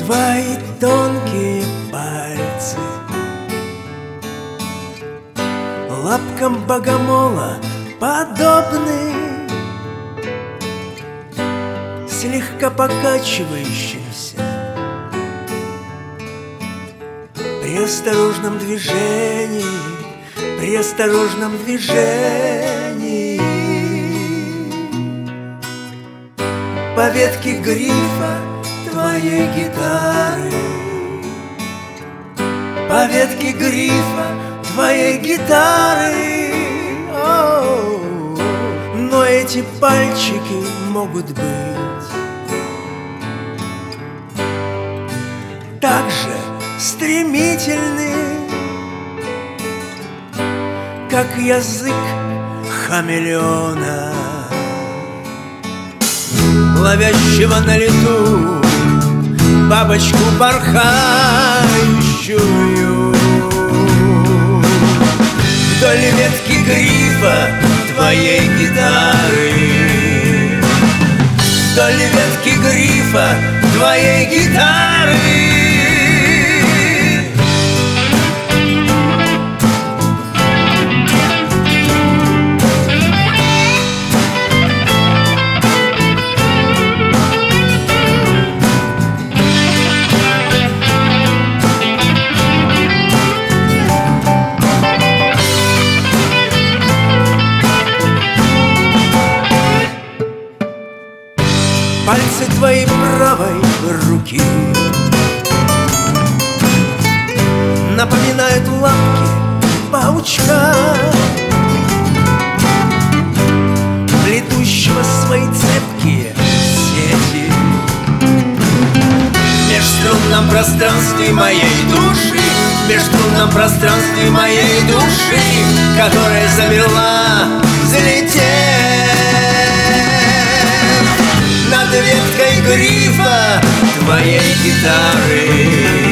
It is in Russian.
Твои тонкие пальцы лапкам богомола подобны, слегка покачивающимся при осторожном движении, при осторожном движении. По ветке грифа твоей гитары, по ветке грифа твоей гитары. Но эти пальчики могут быть так же стремительны, как язык хамелеона, ловящего на лету бабочку порхающую. Вдоль ветки грифа твоей гитары, вдоль ветки грифа твоей гитары. Пальцы твоей правой руки напоминают лапки паучка, плетущего свои цепкие сети в межструнном пространстве моей души, в межструнном пространстве моей души, которая замерла взлететь над веткой грифа твоей гитары.